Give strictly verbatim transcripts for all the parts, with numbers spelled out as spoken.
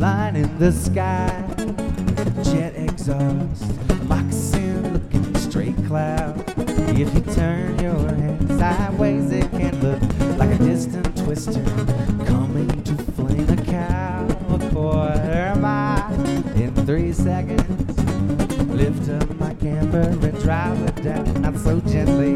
line in the sky, jet exhaust, moccasin looking straight cloud. If you turn your head sideways, it can look like a distant twister coming to fling a cow. A quarter mile in three seconds. Lift up my camper and drive it down, not so gently.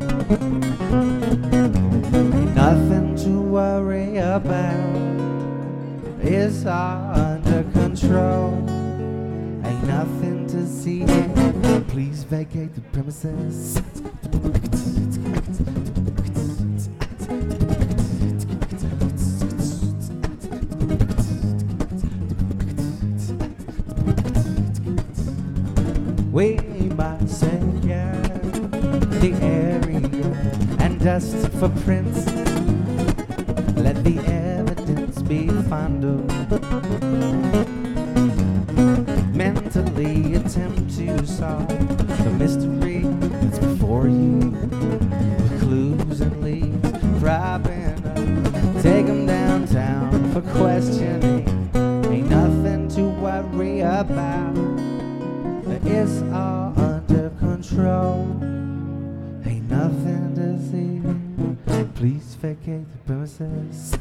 Ain't nothing to worry about, it's all under control. Ain't nothing to see here, please vacate the premises. We might say, yeah, the area and dust footprints. Let the evidence be fondled. Mentally attempt to solve the mystery that's before you, with clues and leads propping up. Take them downtown for questioning. Ain't nothing to worry about, it's all under control. Ain't nothing to see, please vacate the premises.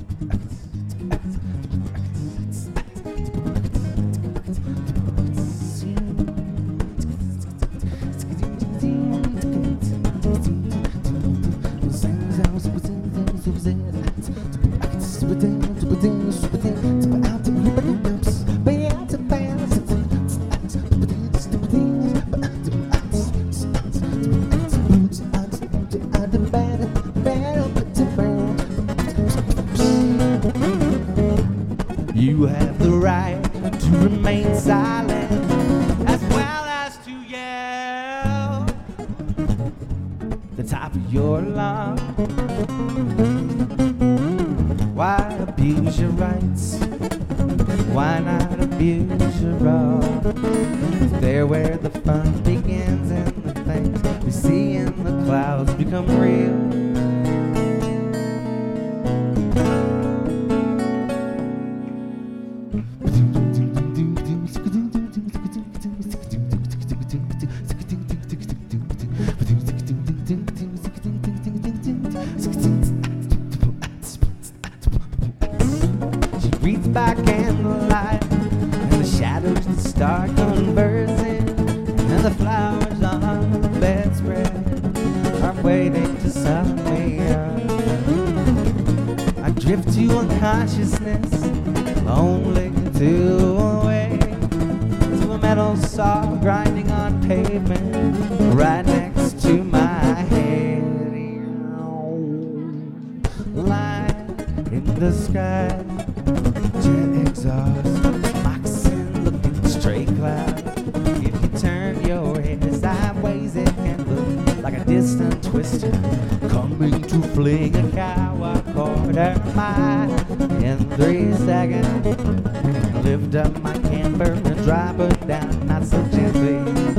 You have the right to remain silent, as well as to yell the top of your lungs. Why abuse your rights? Why not abuse your wrongs? There where the fun begins and the things we see in the clouds become real. She reads by candlelight, and the shadows that start conversing, and the flowers on the bedspread are waiting to sum me up. I drift to unconsciousness, only to awake to a metal saw grinding on pavement right next to my head. Line in the sky, jet exhaust, moccasin looking straight cloud. If you turn your head sideways, it can look like a distant twister coming to fling a cow. A quarter mile in three seconds. Lift up my camper and drive her down, not so gently.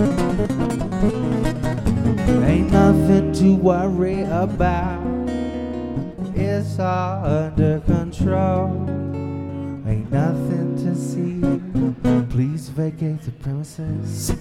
Ain't nothing to worry about, it's all under control. Ain't nothing to see, please vacate the premises.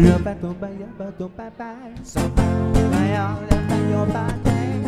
Your back, don't bye, your back, don't bye bye. So bye, all that your body.